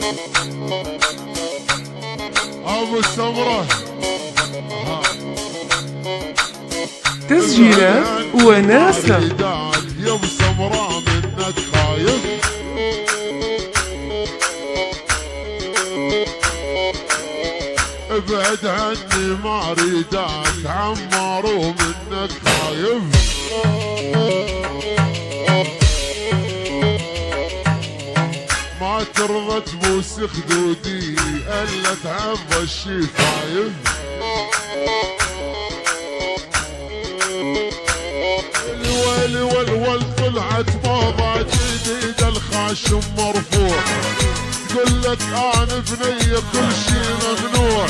ابو السمره تسجيلات وناسة. يا ابو السمره منك خايف، ابعد عني ما اريدك عمار ومنك خايف. ما ترضى تبوس خدودي الا تعض الشفايف. الويل والول طلعت موضة جديدة الخاشم مرفوع، تقول لك انا بنية كل شي ممنوع.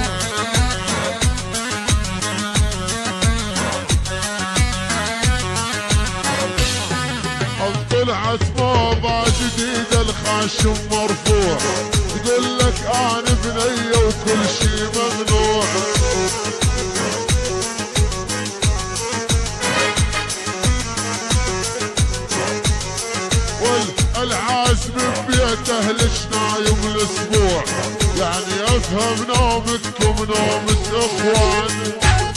طلعت موضة جديدة الخاشم مرفوع، تقول لك انا بنية وكل شي ممنوع. والعازم ببيته ليش نايم الاسبوع، يعني افهم نومكم نومة اخوان.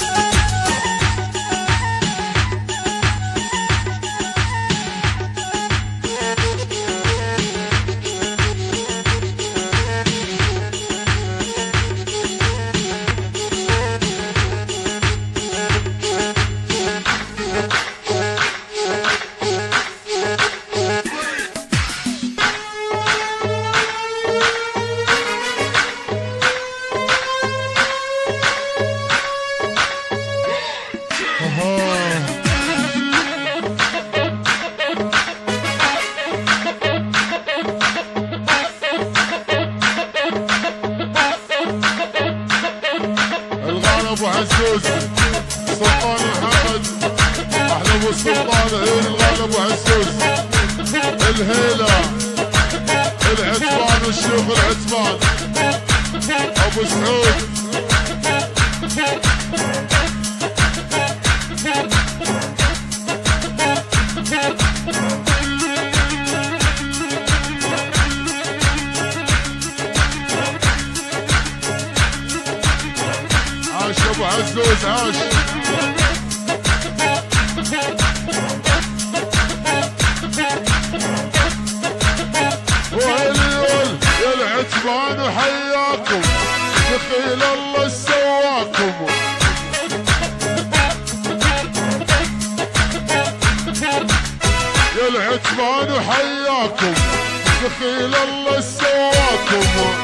ابو عزوز سلطان محمد، احلى ابو السلطان الغالي ابو عزوز، الهيله العتبان والشيوخ العتبان، ابو سعود عاش ابو عزوز عاش. ويلي يا العتبان حياكم، دخيل الله سواكم. يا العتبان حياكم، دخيل الله سواكم.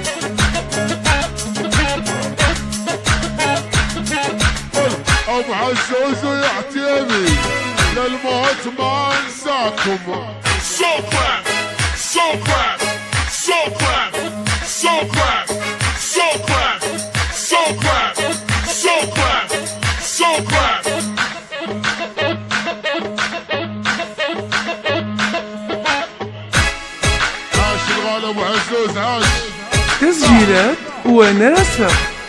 ابو عزوز ويعتيبي للموت ما انساكم. So clap, so clap, so clap, so clap, so clap, so clap, so clap, so clap. عاش الغالي ابو عزوز عاش. تسجيلات وناسة.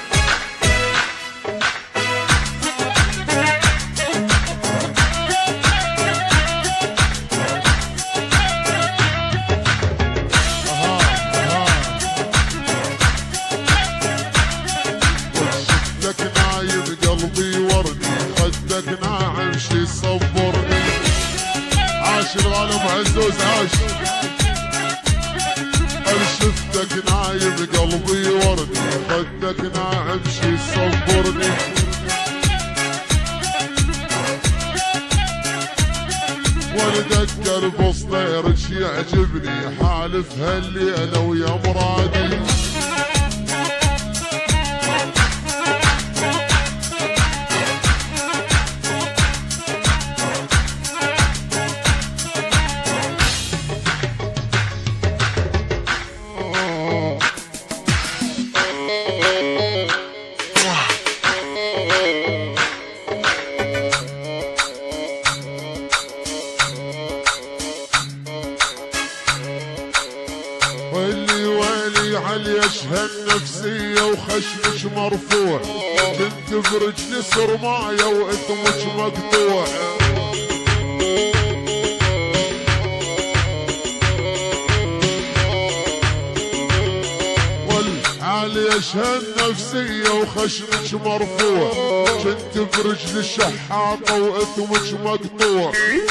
عاش الغالي ابو عزوز عاش. انا شفتك نايم قلبي وردي، خدك ناعم شي صبرني. ولدك قلب صغير شي يعجبني، حالف هاللي انا ويا مرادي. ويلي علي اشهى النفسية وخشمش مرفوع، كنت برجلي صرماية واثمك مقطوع. العالية شهالنفسية وخشمك مرفوع، كنت برجل الشحاطة واثمك مقطوع.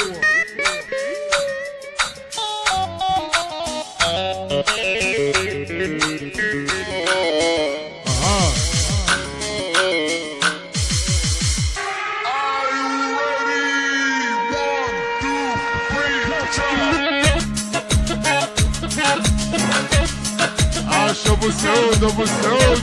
عاش ابو سعود ابو سعود.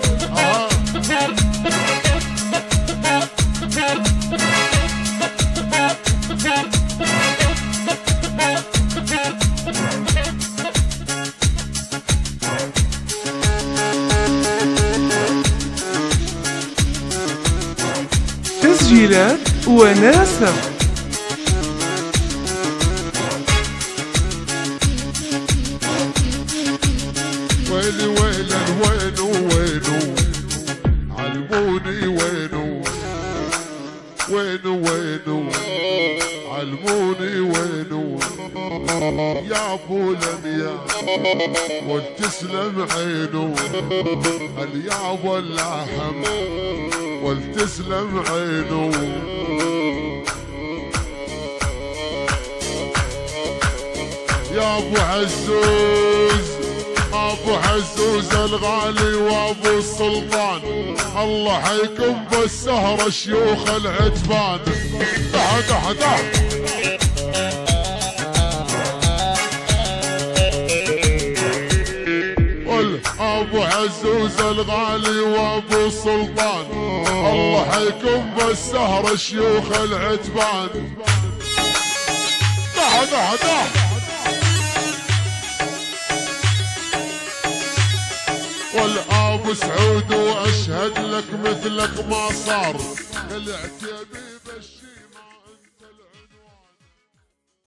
تسجيلات وناسة. ويلي ويلا وينو وينو علموني وينو وينو وينو علموني وينو يا ابو لميا ولتسلم عينو اليابا اللحم ولتسلم عينو. يا ابو عزوز ابو عزوز الغالي وابو السلطان، الله حيكم بالسهرة شيوخ العتبان. دح دح دح ابو عزوز الغالي وابو السلطان، الله حيكم بالسهرة شيوخ العتبان. دح دح دح والابو سعود واشهد لك مثلك ما صار.